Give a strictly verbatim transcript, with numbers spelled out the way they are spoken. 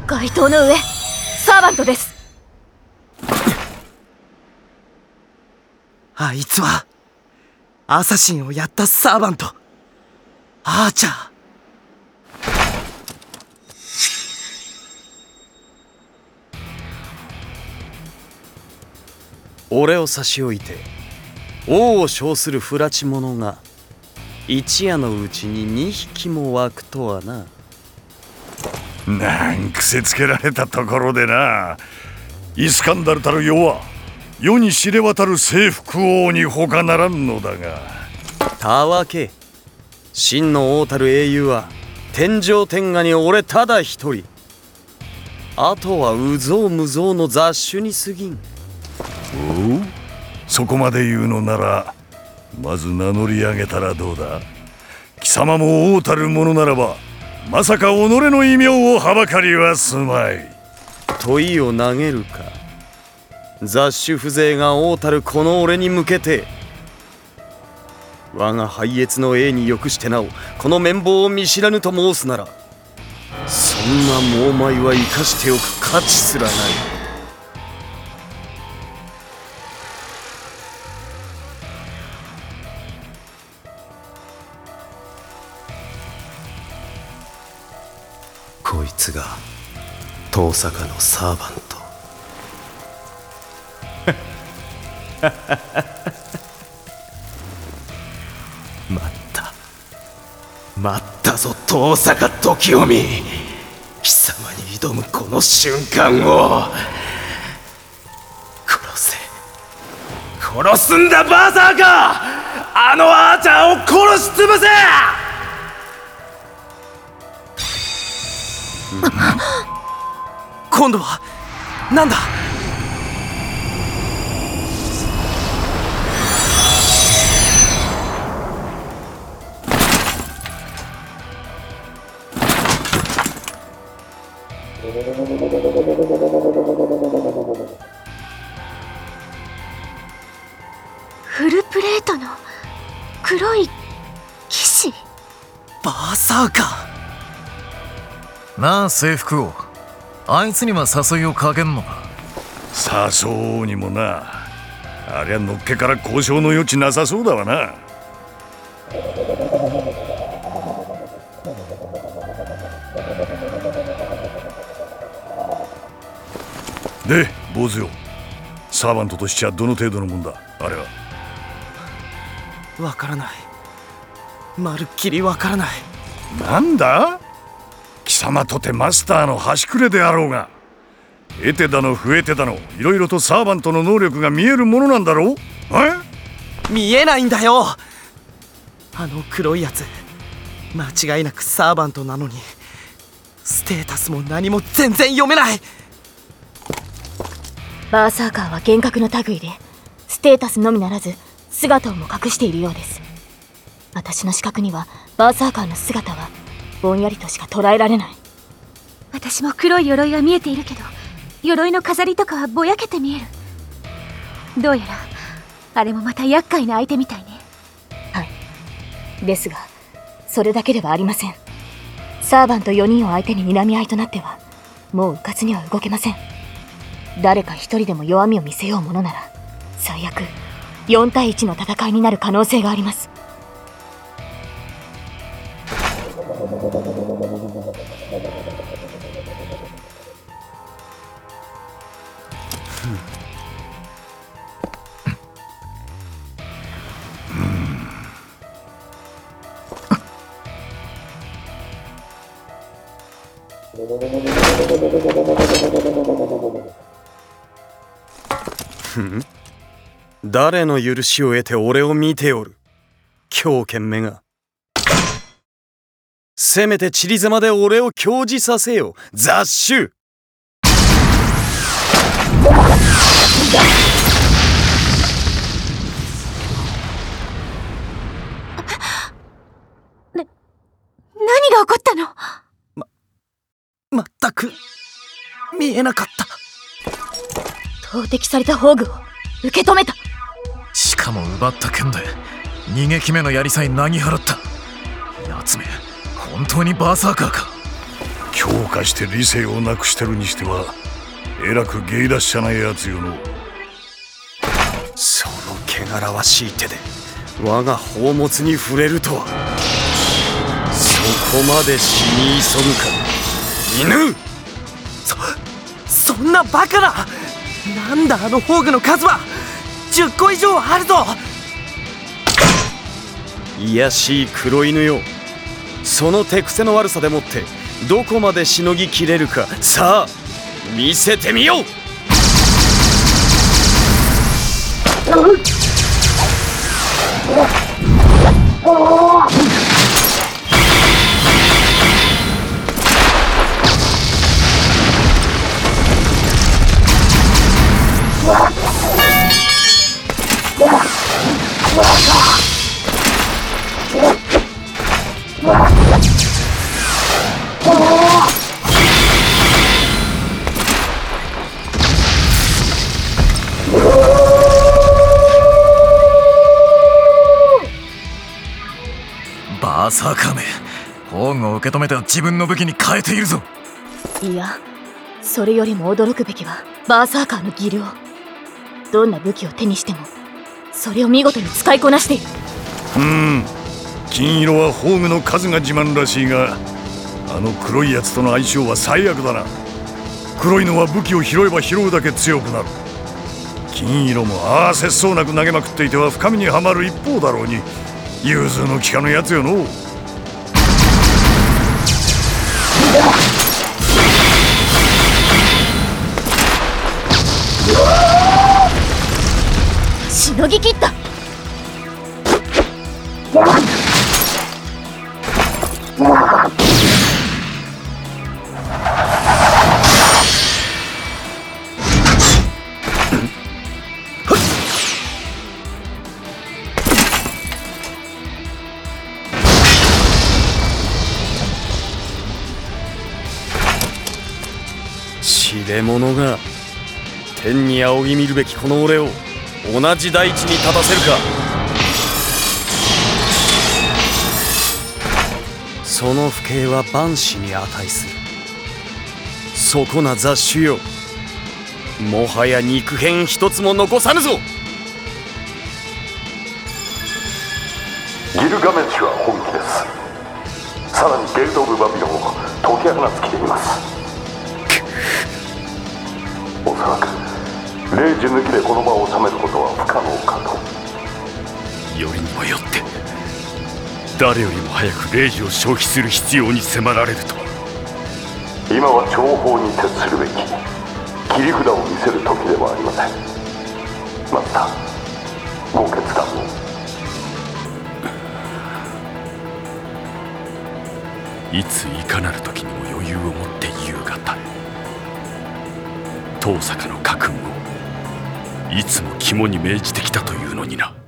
街灯の上、サーバントです。 あいつはアサシンをやったサーバント、アーチャー。 俺を差し置いて王を称する不埒者が一夜のうちににひきも湧くとはな。 なん癖つけられたところでな。イスカンダルたる世は世に知れ渡る征服王に他ならんのだが。 たわけ、真の王たる英雄は天上天下に俺ただ一人。あとは有象無象の雑種に過ぎん。 おう、そこまで言うのならまず名乗り上げたらどうだ。貴様も王たる者ならばまさか己の異名をはばかりはすまい。 問いを投げるか。雑種風情が王たるこの俺に向けて、我が拝謁の栄に欲してなおこの綿棒を見知らぬと申すなら、そんな猛米は生かしておく価値すらない。 こいつが遠坂のサーバント。待った待ったぞ遠坂時臣。貴様に挑むこの瞬間を。殺せ、殺すんだバーサーカー。あのアーチャーを殺し潰せ。 今度はなんだ。 フルプレートの黒い騎士。 バーサーカー。 なあ征服王、あいつには誘いをかけんのか。 誘おうにもな。ありゃのっけから交渉の余地なさそうだわな。で坊主よ、サーバントとしちゃどの程度のもんだあれは。 わからない、まるっきりわからない。 なんだ、貴様とてマスターの端くれであろうが、得てだの増えてだのいろいろとサーバントの能力が見えるものなんだろう。え見えないんだよ。あの黒いやつ間違いなくサーバントなのに、ステータスも何も全然読めない。 バーサーカーは幻覚の類で、ステータスのみならず姿をも隠しているようです。私の視覚にはバーサーカーの姿はぼんやりとしか捉えられない。 私も黒い鎧は見えているけど、鎧の飾りとかはぼやけて見える。どうやらあれもまた厄介な相手みたいね。 はい、ですがそれだけではありません。サーバントよにんを相手に睨み合いとなってはもう迂闊には動けません。誰か一人でも弱みを見せようものなら、最悪よんたいいちの戦いになる可能性があります。 誰の許しを得て俺を見ておる狂犬めが。せめて散りざまで俺を教示させよ雑種。 な、何が起こったの？ ま、まったく見えなかった。 投擲された宝具を受け止めた。 しかも奪った剣で逃げ決めの槍さえなぎ払った。やつめ本当にバーサーカーか。 強化して理性をなくしてるにしてはえらく芸達者なやつよの。 その汚らわしい手で我が宝物に触れるとは、そこまで死に急ぐか犬。 そそんなバカな。なんだあの宝具の数は。じゅっこ以上あるぞ。 卑しい黒犬よ、その手癖の悪さでもってどこまでしのぎきれるか、さあ見せてみよう。 バーサーカーめ、宝具を受け止めて自分の武器に変えているぞ。 いや、それよりも驚くべきはバーサーカーの技量。どんな武器を手にしてもそれを見事に使いこなしている。 うーん、金色は宝具の数が自慢らしいが、あの黒いやつとの相性は最悪だな。黒いのは武器を拾えば拾うだけ強くなる。金色もああ節操なく投げまくっていては深みにはまる一方だろうに、融通の利かぬやつよの。 しのぎ切った。 知れ者が天に仰ぎ見るべきこの俺を同じ大地に立たせるか。その不敬は万死に値する。そこな雑種よ、もはや肉片一つも残さぬぞ。 ギルガメッシュは本気です。さらにゲート・オブ・バビロンを解き放つ気でいます。おそらくレイジ抜きでこの場を収めることは不可能かと。 よりにもよって誰よりも早くレイジを消費する必要に迫られるとは。 今は情報に徹するべき切り札を見せる時ではありません。またご決断を。 いついかなる時にも余裕を持って優がたる。遠坂の家訓をいつも肝に銘じてきたというのにな。